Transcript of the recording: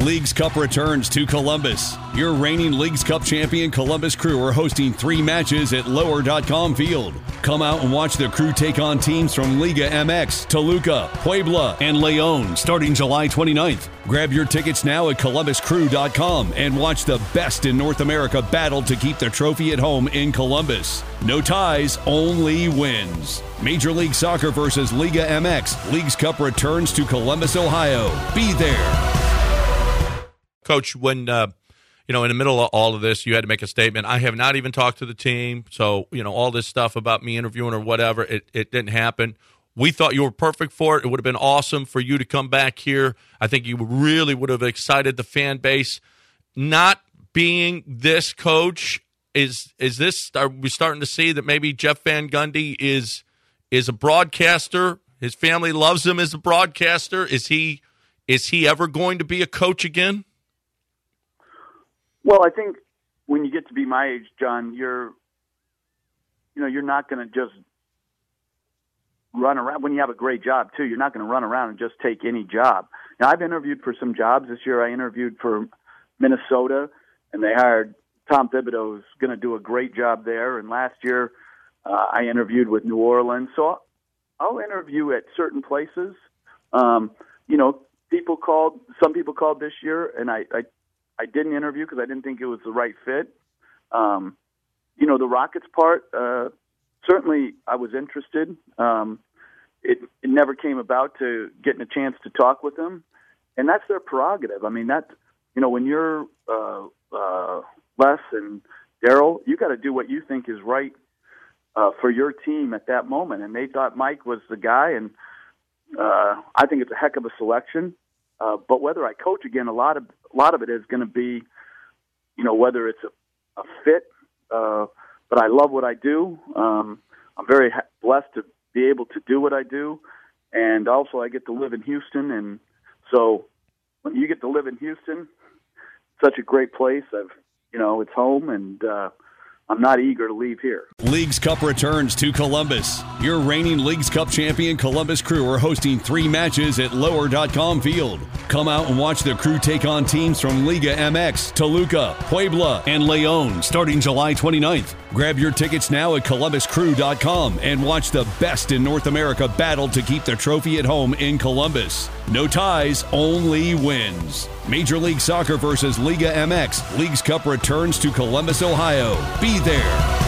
Leagues Cup returns to Columbus. Your reigning Leagues Cup champion Columbus Crew are hosting 3 matches at Lower.com Field. Come out and watch the Crew take on teams from Liga MX, Toluca, Puebla, and León starting July 29th. Grab your tickets now at ColumbusCrew.com and watch the best in North America battle to keep the trophy at home in Columbus. No ties, only wins. Major League Soccer versus Liga MX. Leagues Cup returns to Columbus, Ohio. Be there. Coach, when, in the middle of all of this, you had to make a statement. I have not even talked to the team, so, all this stuff about me interviewing or whatever, it didn't happen. We thought you were perfect for it. It would have been awesome for you to come back here. I think you really would have excited the fan base. Not being this coach, are we starting to see that maybe Jeff Van Gundy is a broadcaster? His family loves him as a broadcaster. Is he ever going to be a coach again? Well, I think when you get to be my age, John, you're not going to just run around. When you have a great job, too, you're not going to run around and just take any job. Now, I've interviewed for some jobs. This year I interviewed for Minnesota, and they hired Tom Thibodeau, who's going to do a great job there. And last year I interviewed with New Orleans. So I'll interview at certain places. Some people called this year, and I didn't interview because I didn't think it was the right fit. The Rockets part, certainly I was interested. It never came about to getting a chance to talk with them, and that's their prerogative. I mean, when you're Les and Daryl, you got to do what you think is right for your team at that moment, and they thought Mike was the guy, and I think it's a heck of a selection. But whether I coach again, a lot of it is going to be, whether it's a fit. But I love what I do. I'm very blessed to be able to do what I do, and also I get to live in Houston. And so, when you get to live in Houston, such a great place. It's home, and I'm not eager to leave here. Leagues Cup returns to Columbus. Your reigning Leagues Cup champion Columbus Crew are hosting 3 matches at Lower.com Field. Come out and watch the Crew take on teams from Liga MX, Toluca, Puebla, and León starting July 29th. Grab your tickets now at ColumbusCrew.com and watch the best in North America battle to keep the trophy at home in Columbus. No ties, only wins. Major League Soccer versus Liga MX. Leagues Cup returns to Columbus, Ohio. Be there.